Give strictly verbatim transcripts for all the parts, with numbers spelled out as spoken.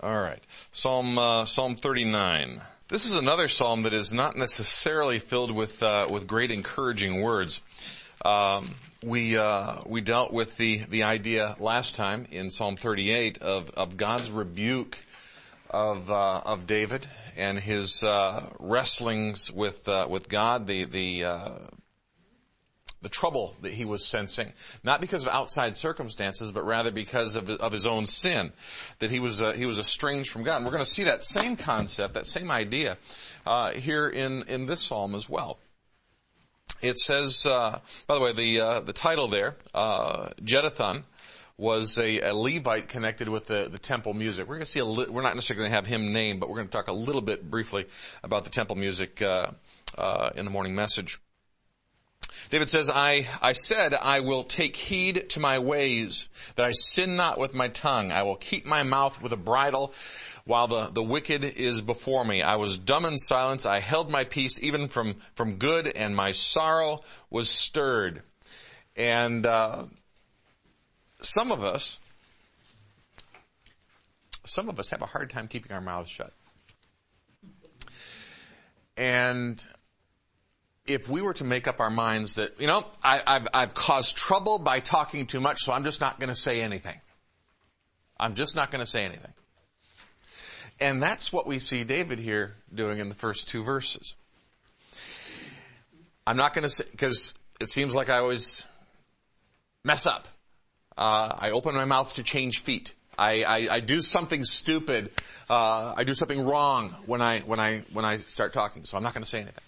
All right. Psalm, uh, Psalm thirty-nine. This is another psalm that is not necessarily filled with, uh, with great encouraging words. Um, we, uh, we dealt with the, the idea last time in Psalm thirty-eight of, of God's rebuke of, uh, of David and his, uh, wrestlings with, uh, with God, the, the, uh, the trouble that he was sensing, not because of outside circumstances, but rather because of, of his own sin, that he was, uh, he was estranged from God. And we're going to see that same concept, that same idea, uh, here in, in this psalm as well. It says, uh, by the way, the, uh, the title there, uh, Jeduthun, was a, a Levite connected with the, the temple music. We're going to see a li- we're not necessarily going to have him named, but we're going to talk a little bit briefly about the temple music, uh, uh, in the morning message. David says, I, I said, I will take heed to my ways, that I sin not with my tongue. I will keep my mouth with a bridle while the, the wicked is before me. I was dumb in silence. I held my peace even from, from good, and my sorrow was stirred. And, uh, some of us, some of us have a hard time keeping our mouths shut. And if we were to make up our minds that, you know, I, I've, I've caused trouble by talking too much, so I'm just not going to say anything. I'm just not going to say anything. And that's what we see David here doing in the first two verses. I'm not going to say, because it seems like I always mess up. Uh, I open my mouth to change feet. I, I, I do something stupid. Uh, I do something wrong when I, when I, when I start talking. So I'm not going to say anything.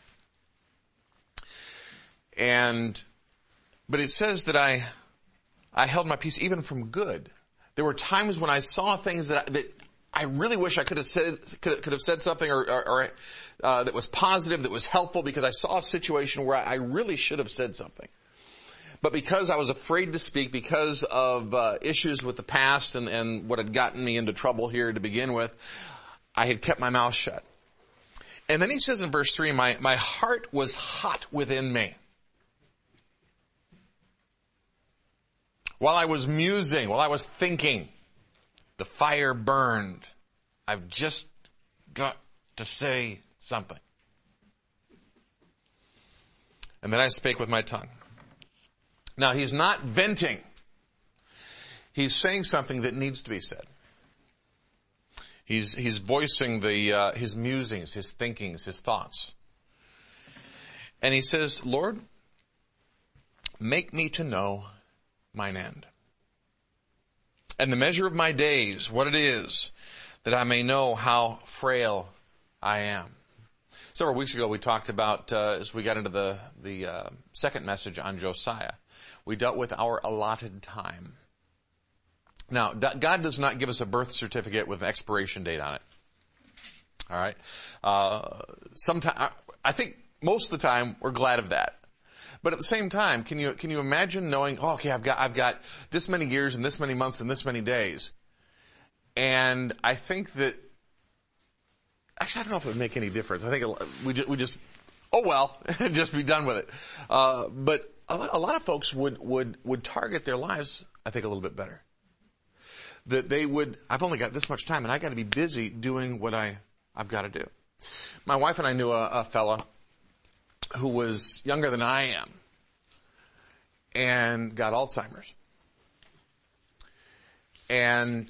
And, but it says that I, I held my peace even from good. There were times when I saw things that I, that I really wish I could have said, could, could have said something or, or, or uh, that was positive, that was helpful, because I saw a situation where I really should have said something. But because I was afraid to speak, because of uh, issues with the past and, and what had gotten me into trouble here to begin with, I had kept my mouth shut. And then he says in verse three, my, my heart was hot within me. While I was musing, while I was thinking, the fire burned. I've just got to say something. And then I spake with my tongue. Now, he's not venting. He's saying something that needs to be said. He's, he's voicing the, uh, his musings, his thinkings, his thoughts. And he says, Lord, make me to know mine end, and the measure of my days, what it is, that I may know how frail I am. Several weeks ago we talked about, uh, as we got into the, the uh, second message on Josiah, we dealt with our allotted time. Now, God does not give us a birth certificate with an expiration date on it. All right? Uh, sometimes, I think most of the time we're glad of that. But at the same time, can you, can you imagine knowing, oh, okay, I've got, I've got this many years and this many months and this many days. And I think that, actually, I don't know if it would make any difference. I think we just, we just, oh well, just be done with it. Uh, but a lot of folks would, would, would target their lives, I think, a little bit better. That they would, I've only got this much time and I got to be busy doing what I, I've got to do. My wife and I knew a, a fella who was younger than I am and got Alzheimer's. And,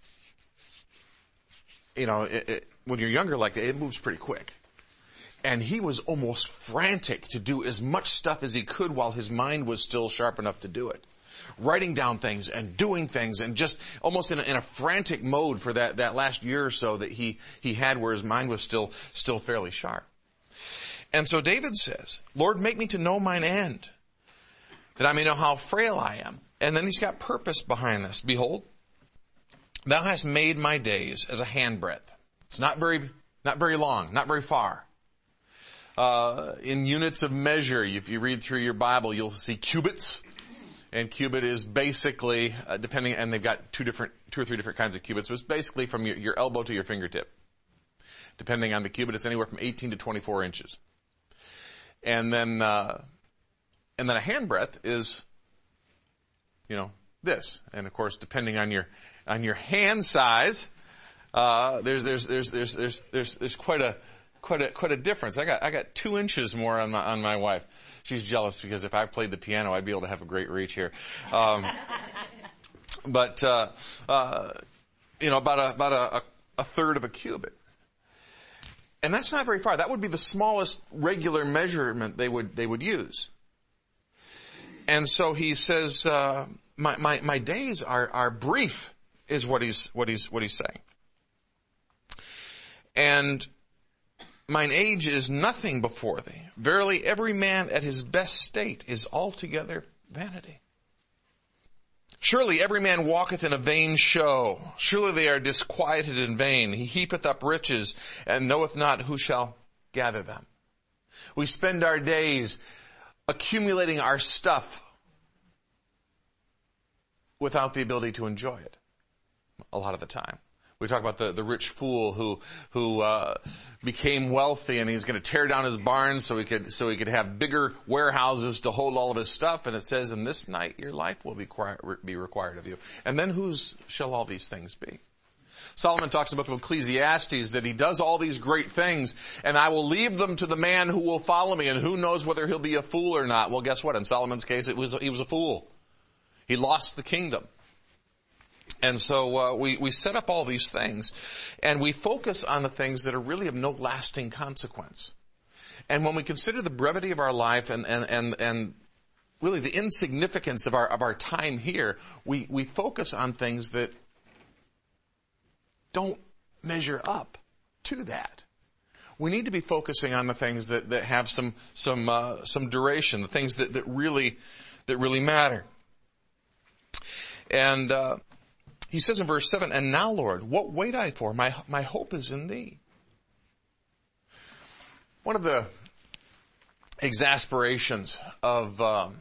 you know, it, it, when you're younger like that, it moves pretty quick. And he was almost frantic to do as much stuff as he could while his mind was still sharp enough to do it. Writing down things and doing things and just almost in a, in a frantic mode for that, that last year or so that he, he had where his mind was still, still fairly sharp. And so David says, Lord, make me to know mine end, that I may know how frail I am. And then he's got purpose behind this. Behold, thou hast made my days as a handbreadth. It's not very, not very long, not very far. Uh, in units of measure, if you read through your Bible, you'll see cubits. And cubit is basically, uh, depending, and they've got two different, two or three different kinds of cubits, but it's basically from your, your elbow to your fingertip. Depending on the cubit, it's anywhere from eighteen to twenty-four inches. And then, uh, and then a handbreadth is, you know, this. And of course, depending on your, on your hand size, Uh, there's, there's, there's, there's, there's, there's, there's quite a, quite a, quite a difference. I got, I got two inches more on my, on my wife. She's jealous because if I played the piano, I'd be able to have a great reach here. Um, but, uh, uh, you know, about a, about a, a third of a cubit. And that's not very far. That would be the smallest regular measurement they would, they would use. And so he says, uh, my, my, my days are, are brief, is what he's, what he's, what he's saying. And mine age is nothing before thee. Verily, every man at his best state is altogether vanity. Surely every man walketh in a vain show. Surely they are disquieted in vain. He heapeth up riches and knoweth not who shall gather them. We spend our days accumulating our stuff without the ability to enjoy it a lot of the time. We talk about the, the rich fool who, who, uh, became wealthy and he's going to tear down his barns so he could, so he could have bigger warehouses to hold all of his stuff. And it says, in this night your life will be required, be required of you. And then whose shall all these things be? Solomon talks about Ecclesiastes that he does all these great things and I will leave them to the man who will follow me, and who knows whether he'll be a fool or not. Well, guess what? In Solomon's case, it was, he was a fool. He lost the kingdom. And so uh, we, we set up all these things, and we focus on the things that are really of no lasting consequence. And when we consider the brevity of our life and, and, and, and really the insignificance of our, of our time here, we, we focus on things that don't measure up to that. We need to be focusing on the things that, that have some, some, uh, some duration, the things that, that really, that really matter. And, uh, he says in verse seven, and now, Lord, what wait I for? My, my hope is in thee. One of the exasperations of, um,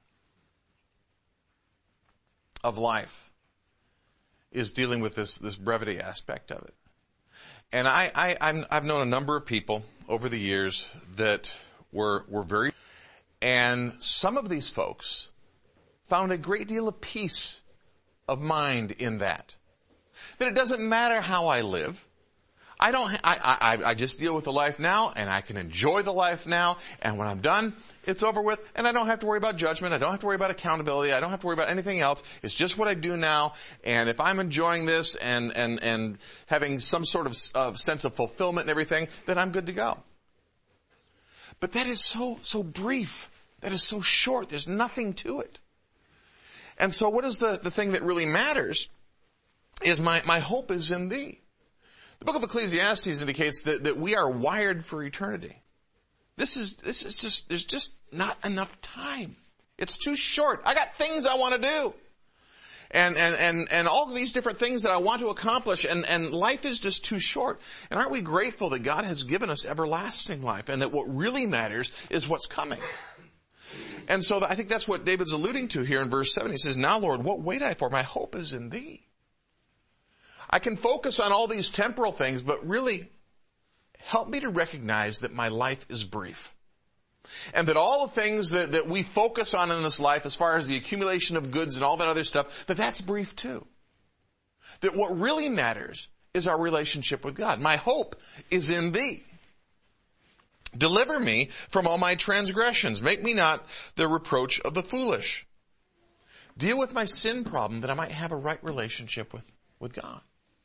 of life is dealing with this, this brevity aspect of it. And I, I, I'm, I've known a number of people over the years that were, were very, and some of these folks found a great deal of peace of mind in that. That it doesn't matter how I live. I don't, I, I, I just deal with the life now, and I can enjoy the life now, and when I'm done, it's over with, and I don't have to worry about judgment, I don't have to worry about accountability, I don't have to worry about anything else. It's just what I do now, and if I'm enjoying this and, and, and having some sort of, of sense of fulfillment and everything, then I'm good to go. But that is so, so brief. That is so short. There's nothing to it. And so what is the, the thing that really matters is my, my hope is in thee. The book of Ecclesiastes indicates that, that we are wired for eternity. This is, this is just, there's just not enough time. It's too short. I got things I want to do. And, and, and, and all of these different things that I want to accomplish, and, and life is just too short. And aren't we grateful that God has given us everlasting life, and that what really matters is what's coming? And so I think that's what David's alluding to here in verse seven. He says, now, Lord, what wait I for? My hope is in thee. I can focus on all these temporal things, but really help me to recognize that my life is brief. And that all the things that, that we focus on in this life, as far as the accumulation of goods and all that other stuff, that that's brief too. That what really matters is our relationship with God. My hope is in thee. Deliver me from all my transgressions. Make me not the reproach of the foolish. Deal with my sin problem that I might have a right relationship with, with God.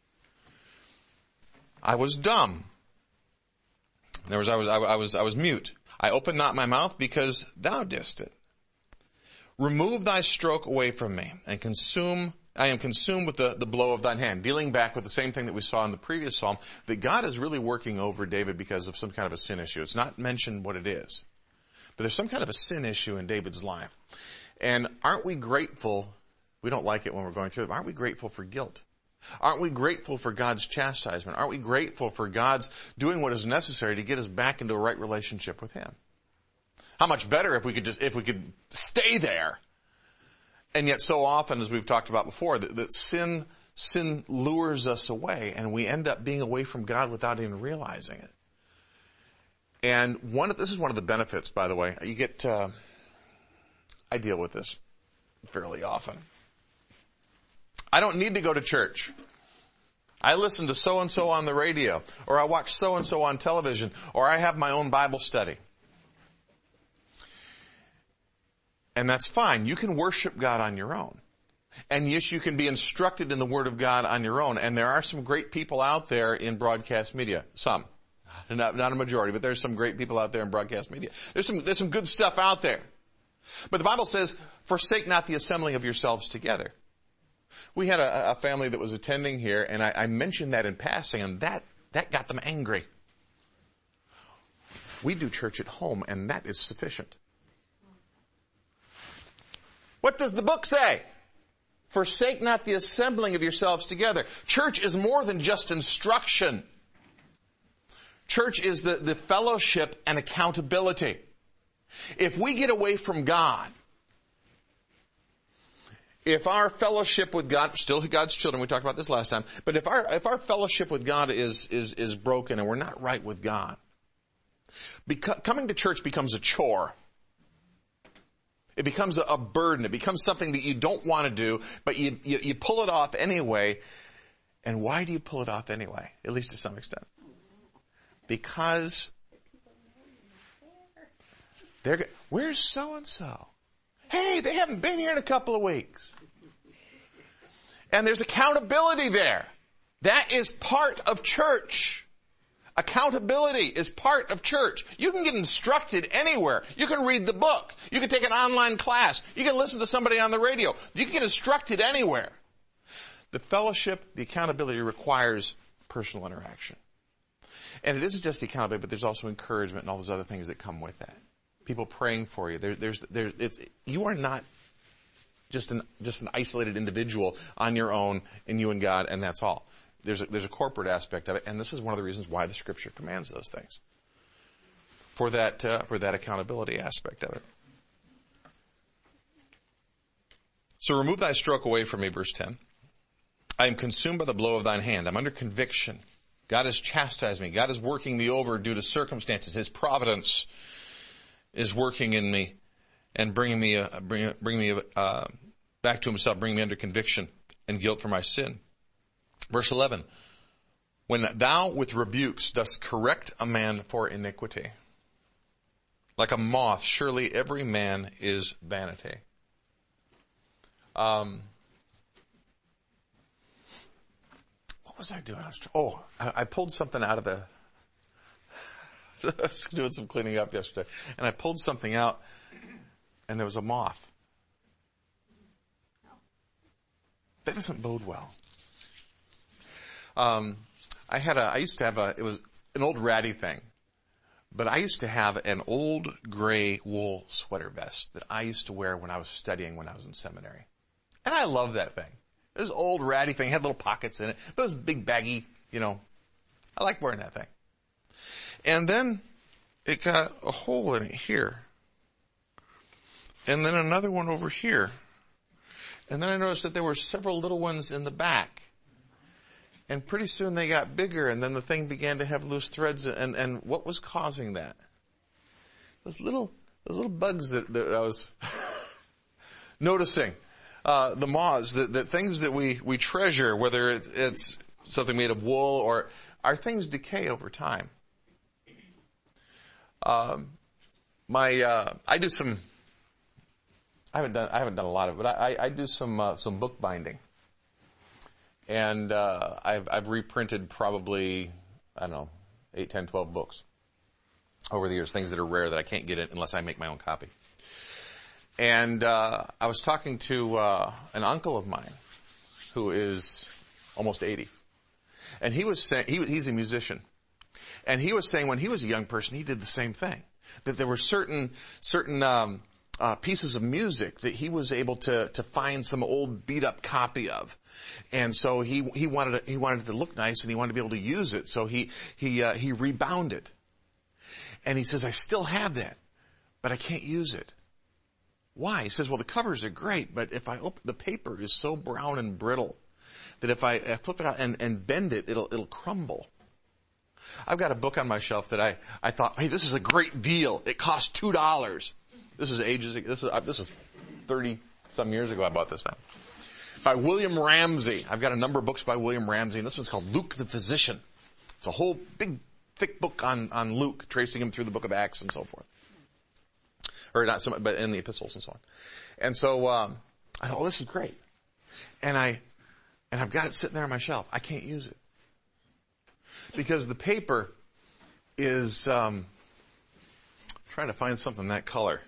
I was dumb. In other words, I was, I, I was, I was mute. I opened not my mouth because thou didst it. Remove thy stroke away from me and consume, I am consumed with the, the blow of thine hand. Dealing back with the same thing that we saw in the previous psalm, that God is really working over David because of some kind of a sin issue. It's not mentioned what it is, but there's some kind of a sin issue in David's life. And aren't we grateful? We don't like it when we're going through it, but aren't we grateful for guilt? Aren't we grateful for God's chastisement? Aren't we grateful for God's doing what is necessary to get us back into a right relationship with Him? How much better if we could just, if we could stay there. And yet so often, as we've talked about before, that, that sin, sin lures us away, and we end up being away from God without even realizing it. And one of, this is one of the benefits, by the way. You get, uh, I deal with this fairly often. I don't need to go to church. I listen to so-and-so on the radio, or I watch so-and-so on television, or I have my own Bible study. And that's fine. You can worship God on your own. And yes, you can be instructed in the Word of God on your own. And there are some great people out there in broadcast media. Some. Not, not a majority, but there's some great people out there in broadcast media. There's some, there's some good stuff out there. But the Bible says, forsake not the assembling of yourselves together. We had a, a family that was attending here, and I, I mentioned that in passing, and that, that got them angry. We do church at home, and that is sufficient. What does the book say? Forsake not the assembling of yourselves together. Church is more than just instruction. Church is the, the fellowship and accountability. If we get away from God, if our fellowship with God, still God's children, we talked about this last time, but if our, if our fellowship with God is, is, is broken and we're not right with God, beca- coming to church becomes a chore. It becomes a, a burden. It becomes something that you don't want to do, but you, you, you pull it off anyway. And why do you pull it off anyway? At least to some extent. Because they're, where's so-and-so? Hey, they haven't been here in a couple of weeks. And there's accountability there. That is part of church. Accountability is part of church. You can get instructed anywhere. You can read the book. You can take an online class. You can listen to somebody on the radio. You can get instructed anywhere. The fellowship, the accountability requires personal interaction. And it isn't just the accountability, but there's also encouragement and all those other things that come with that. People praying for you. There, there's, there's, it's, you are not just an, just an isolated individual on your own and you and God, and that's all. There's a, there's a corporate aspect of it, and this is one of the reasons why the Scripture commands those things. For that, uh, for that accountability aspect of it. So remove thy stroke away from me, verse ten. I am consumed by the blow of thine hand. I'm under conviction. God has chastised me. God is working me over due to circumstances. His providence is working in me and bringing me, uh, bring, bring me uh, back to himself, bringing me under conviction and guilt for my sin. Verse eleven, when thou with rebukes dost correct a man for iniquity, like a moth, surely every man is vanity. Um, what was I doing? I was, oh, I, I pulled something out of the, I was doing some cleaning up yesterday, and I pulled something out, and there was a moth. That doesn't bode well. Um, I had a, I used to have a, it was an old ratty thing, but I used to have an old gray wool sweater vest that I used to wear when I was studying when I was in seminary. And I love that thing. This old ratty thing had little pockets in it, but it was big baggy, you know. I like wearing that thing. And then it got a hole in it here. And then another one over here. And then I noticed that there were several little ones in the back. And pretty soon they got bigger, and then the thing began to have loose threads. And, and what was causing that? Those little, those little bugs that, that I was noticing. Uh, the moths, that, that things that we, we treasure, whether it, it's something made of wool or, our things decay over time. Um, my, uh, I do some, I haven't done, I haven't done a lot of it, but I, I do some, uh, some book binding. And, uh, I've, I've reprinted probably, I don't know, eight, ten, twelve books over the years, things that are rare that I can't get it unless I make my own copy. And, uh, I was talking to, uh, an uncle of mine who is almost eighty. And he was saying, he, he's a musician. And he was saying when he was a young person, he did the same thing. That there were certain, certain, um, uh, pieces of music that he was able to, to find some old beat up copy of. And so he, he wanted it, he wanted it to look nice and he wanted to be able to use it. So he, he, uh, he rebounded. And he says, I still have that, but I can't use it. Why? He says, well, the covers are great, but if I open, the paper is so brown and brittle that if I, I flip it out and, and bend it, it'll, it'll crumble. I've got a book on my shelf that I, I thought, hey, this is a great deal. It costs two dollars. This is ages ago. This is, this is thirty some years ago I bought this thing. by William Ramsey. I've got a number of books by William Ramsey, and this one's called Luke the Physician. It's a whole big, thick book on, on Luke, tracing him through the book of Acts and so forth. Or not so much, but in the epistles and so on. And so, um, I thought, oh, this is great. And I, and I've got it sitting there on my shelf. I can't use it. Because the paper is, um, trying to find something that color.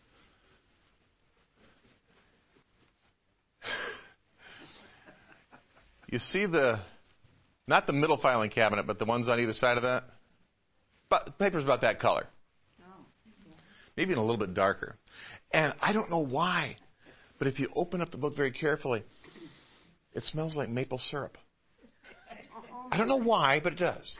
You see the, not the middle filing cabinet, but the ones on either side of that? But the paper's about that color. Maybe even a little bit darker. And I don't know why, but if you open up the book very carefully, it smells like maple syrup. I don't know why, but it does.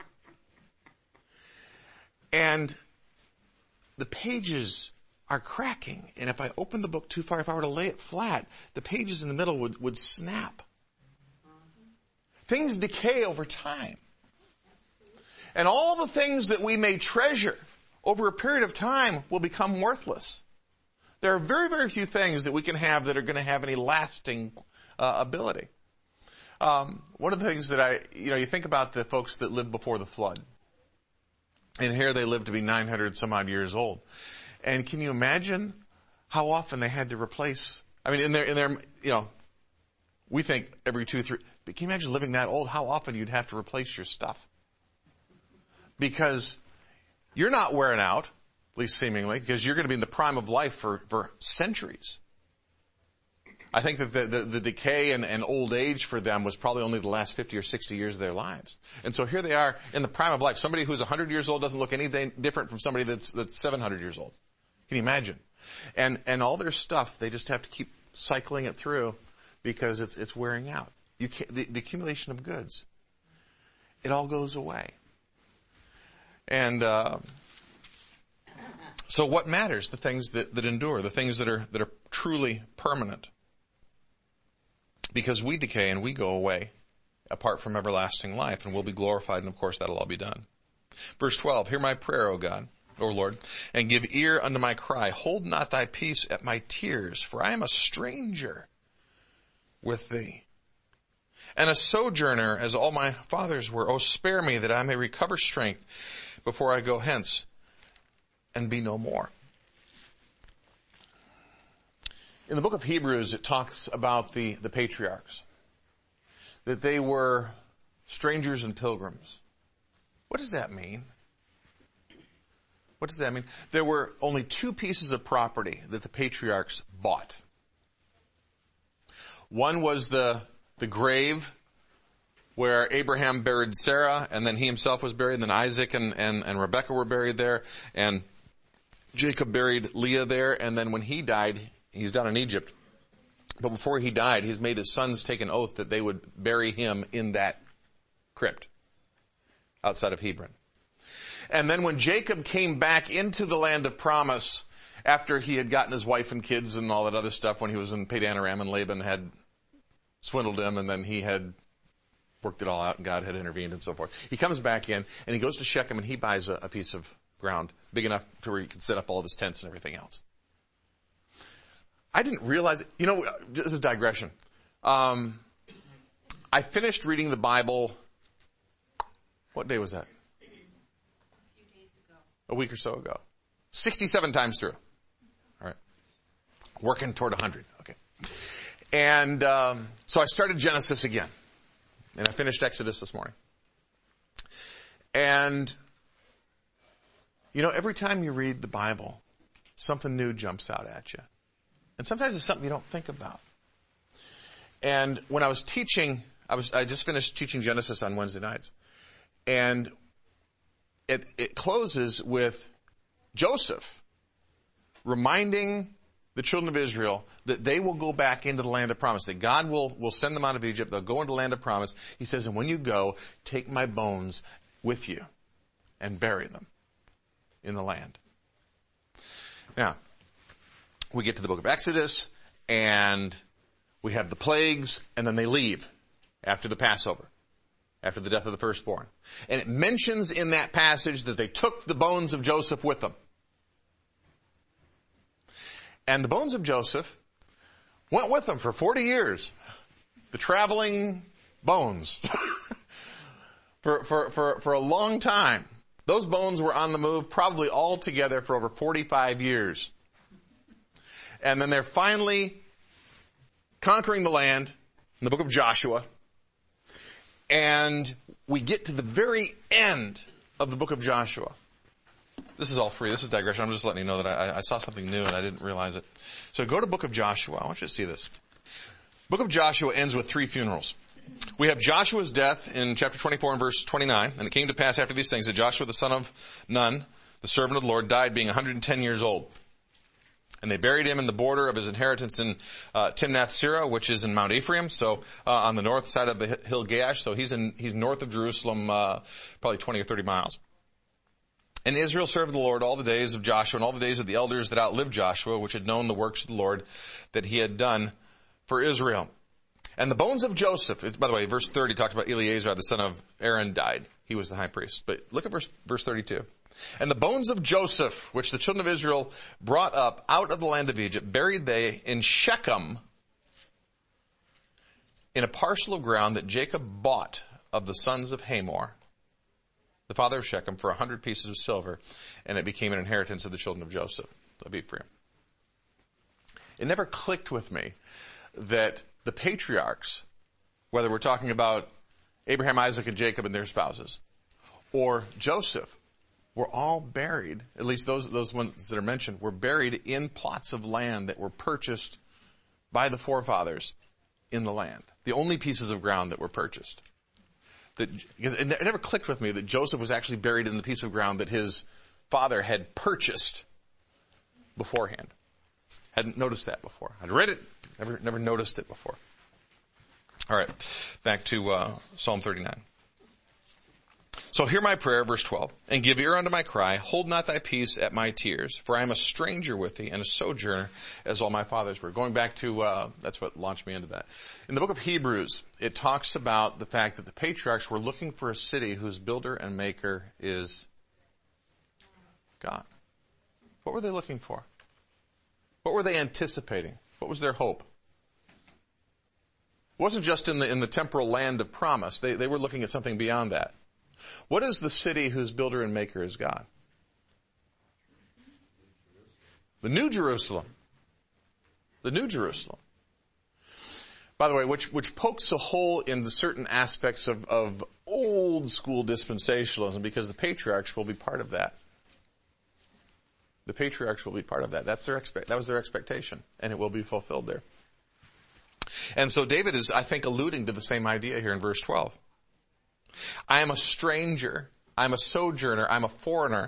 And the pages are cracking. And if I open the book too far, if I were to lay it flat, the pages in the middle would, would snap. Things decay over time. And all the things that we may treasure over a period of time will become worthless. There are very, very few things that we can have that are going to have any lasting uh, ability. Um, one of the things that I, you know, you think about the folks that lived before the flood. And here they lived to be nine hundred some odd years old. And can you imagine how often they had to replace, I mean, in their, in their, you know, we think every two, three, but can you imagine living that old, how often you'd have to replace your stuff? Because you're not wearing out, at least seemingly, because you're going to be in the prime of life for, for centuries. I think that the, the, the decay and, and old age for them was probably only the last fifty or sixty years of their lives. And so here they are in the prime of life. Somebody who's one hundred years old doesn't look anything different from somebody that's, that's seven hundred years old. Can you imagine? And, and all their stuff, they just have to keep cycling it through because it's, it's wearing out. You can't, the, the accumulation of goods, it all goes away. And, uh, so what matters? The things that, that endure, the things that are, that are truly permanent. Because we decay and we go away apart from everlasting life, and we'll be glorified, and of course that'll all be done. Verse twelve, hear my prayer, O God, O Lord, and give ear unto my cry. Hold not thy peace at my tears, for I am a stranger with thee, and a sojourner as all my fathers were. O spare me that I may recover strength before I go hence and be no more. In the book of Hebrews, it talks about the, the patriarchs, that they were strangers and pilgrims. What does that mean? What does that mean? There were only two pieces of property that the patriarchs bought. One was the, the grave where Abraham buried Sarah, and then he himself was buried, and then Isaac and, and, and Rebekah were buried there, and Jacob buried Leah there, and then when he died, he's down in Egypt. But before he died, he's made his sons take an oath that they would bury him in that crypt outside of Hebron. And then when Jacob came back into the land of promise, after he had gotten his wife and kids and all that other stuff, when he was in Padan Aram and Laban had swindled him, and then he had worked it all out and God had intervened and so forth. He comes back in and he goes to Shechem and he buys a, a piece of ground big enough to where he could set up all of his tents and everything else. I didn't realize it. You know, this is a digression. Um, I finished reading the Bible. What day was that? A few days ago. A week or so ago. sixty-seven times through. All right. Working toward one hundred. Okay. And um, so I started Genesis again. And I finished Exodus this morning. And, you know, every time you read the Bible, something new jumps out at you. And sometimes it's something you don't think about. And when I was teaching, I was, I just finished teaching Genesis on Wednesday nights. And it, it closes with Joseph reminding the children of Israel that they will go back into the land of promise, that God will, will send them out of Egypt. They'll go into the land of promise. He says, and when you go, take my bones with you and bury them in the land. Now, we get to the book of Exodus, and we have the plagues, and then they leave after the Passover, after the death of the firstborn. And it mentions in that passage that they took the bones of Joseph with them. And the bones of Joseph went with them for forty years. the traveling bones. for, for, for, for a long time, those bones were on the move probably all together for over forty-five years. And then they're finally conquering the land in the book of Joshua. And we get to the very end of the book of Joshua. This is all free. This is digression. I'm just letting you know that I, I saw something new and I didn't realize it. So go to book of Joshua. I want you to see this. Book of Joshua ends with three funerals. We have Joshua's death in chapter twenty-four and verse twenty-nine. And it came to pass after these things that Joshua the son of Nun, the servant of the Lord, died being one hundred ten years old. And they buried him in the border of his inheritance in uh, Timnath-Serah, which is in Mount Ephraim, so uh, on the north side of the hill Gaash. So he's in he's north of Jerusalem, uh, probably twenty or thirty miles. And Israel served the Lord all the days of Joshua and all the days of the elders that outlived Joshua, which had known the works of the Lord that he had done for Israel. And the bones of Joseph, it's, by the way, verse thirty talks about Eleazar, the son of Aaron, died. He was the high priest. But look at verse, verse thirty-two. And the bones of Joseph, which the children of Israel brought up out of the land of Egypt, buried they in Shechem, in a parcel of ground that Jacob bought of the sons of Hamor, the father of Shechem, for a hundred pieces of silver, and it became an inheritance of the children of Joseph, of Ephraim. It never clicked with me that the patriarchs, whether we're talking about Abraham, Isaac, and Jacob and their spouses, or Joseph, were all buried, at least those, those ones that are mentioned, were buried in plots of land that were purchased by the forefathers in the land. The only pieces of ground that were purchased. That, because it never clicked with me that Joseph was actually buried in the piece of ground that his father had purchased beforehand. Hadn't noticed that before. I'd read it, never, never noticed it before. All right, back to uh, Psalm thirty-nine. So hear my prayer, verse twelve, and give ear unto my cry. Hold not thy peace at my tears, for I am a stranger with thee and a sojourner as all my fathers were. Going back to, uh, that's what launched me into that. In the book of Hebrews, it talks about the fact that the patriarchs were looking for a city whose builder and maker is God. What were they looking for? What were they anticipating? What was their hope? It wasn't just in the, in the temporal land of promise. They, they were looking at something beyond that. What is the city whose builder and maker is God? The New Jerusalem. The New Jerusalem. By the way, which, which pokes a hole in the certain aspects of, of old school dispensationalism, because the patriarchs will be part of that. The patriarchs will be part of that. That's their expect, that was their expectation, and it will be fulfilled there. And so David is, I think, alluding to the same idea here in verse twelve. I am a stranger, I'm a sojourner, I'm a foreigner,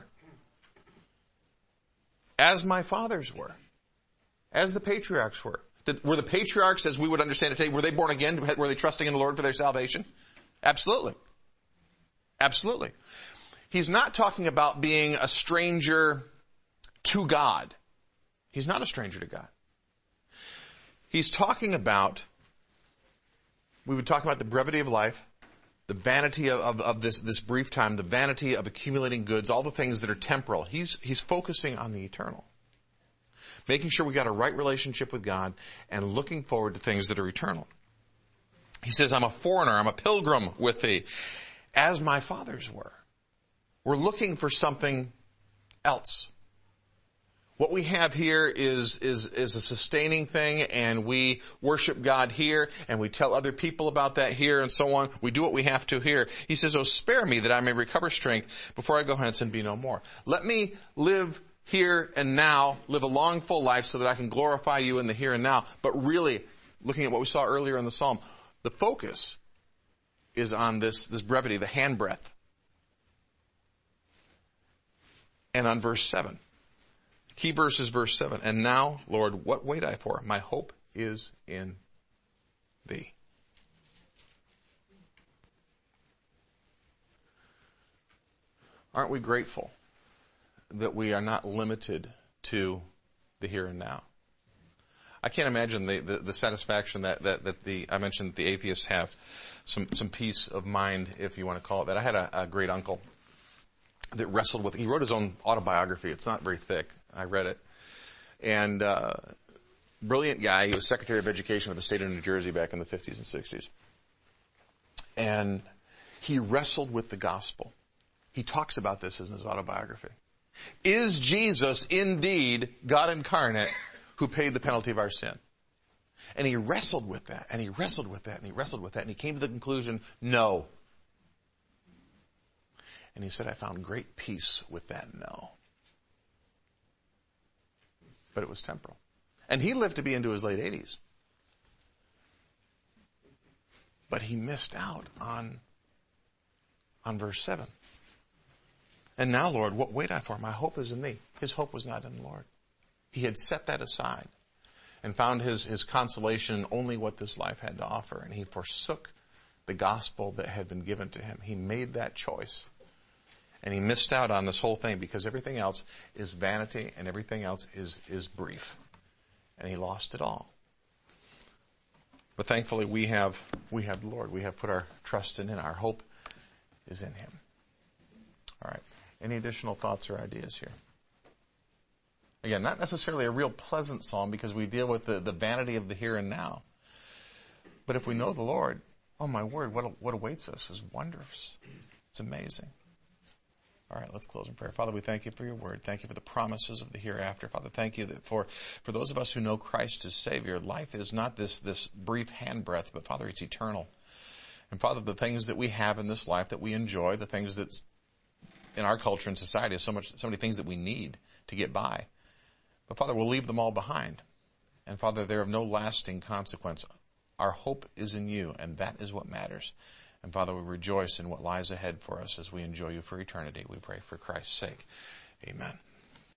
as my fathers were, as the patriarchs were. Did, were the patriarchs, as we would understand it today, were they born again? Were they trusting in the Lord for their salvation? Absolutely. Absolutely. He's not talking about being a stranger to God. He's not a stranger to God. He's talking about, we would talk about the brevity of life, the vanity of, of, of this, this brief time, the vanity of accumulating goods, all the things that are temporal. He's, he's focusing on the eternal. Making sure we got a right relationship with God and looking forward to things that are eternal. He says, I'm a foreigner, I'm a pilgrim with thee, as my fathers were. We're looking for something else. What we have here is, is, is a sustaining thing, and we worship God here, and we tell other people about that here, and so on. We do what we have to here. He says, oh, spare me that I may recover strength before I go hence and be no more. Let me live here and now, live a long, full life so that I can glorify you in the here and now. But really, looking at what we saw earlier in the Psalm, the focus is on this, this brevity, the handbreadth. And on verse seven. Key verse is verse seven. And now, Lord, what wait I for? My hope is in thee. Aren't we grateful that we are not limited to the here and now? I can't imagine the, the, the satisfaction that, that, that the, I mentioned the atheists have, some, some peace of mind, if you want to call it that. I had a, a great uncle that wrestled with, he wrote his own autobiography. It's not very thick. I read it. And, uh, brilliant guy. He was Secretary of Education with the state of New Jersey back in the fifties and sixties. And he wrestled with the gospel. He talks about this in his autobiography. Is Jesus indeed God incarnate who paid the penalty of our sin? And he wrestled with that, and he wrestled with that, and he wrestled with that, and he came to the conclusion, no. And he said, I found great peace with that no. But it was temporal. And he lived to be into his late eighties. But he missed out on, on verse seven. And now, Lord, what wait I for? My hope is in thee. His hope was not in the Lord. He had set that aside and found his, his consolation in only what this life had to offer. And he forsook the gospel that had been given to him. He made that choice. And he missed out on this whole thing because everything else is vanity and everything else is, is brief. And he lost it all. But thankfully we have, we have the Lord. We have put our trust in him. Our hope is in him. All right. Any additional thoughts or ideas here? Again, not necessarily a real pleasant psalm because we deal with the, the vanity of the here and now. But if we know the Lord, oh my word, what, what awaits us is wondrous. It's amazing. All right, let's close in prayer. Father, we thank you for your word. Thank you for the promises of the hereafter. Father, thank you that for, for those of us who know Christ as Savior, life is not this, this brief handbreadth, but Father, it's eternal. And Father, the things that we have in this life that we enjoy, the things that in our culture and society is so much, so many things that we need to get by. But Father, we'll leave them all behind. And Father, they're of no lasting consequence. Our hope is in you, and that is what matters. And Father, we rejoice in what lies ahead for us as we enjoy you for eternity. We pray for Christ's sake. Amen.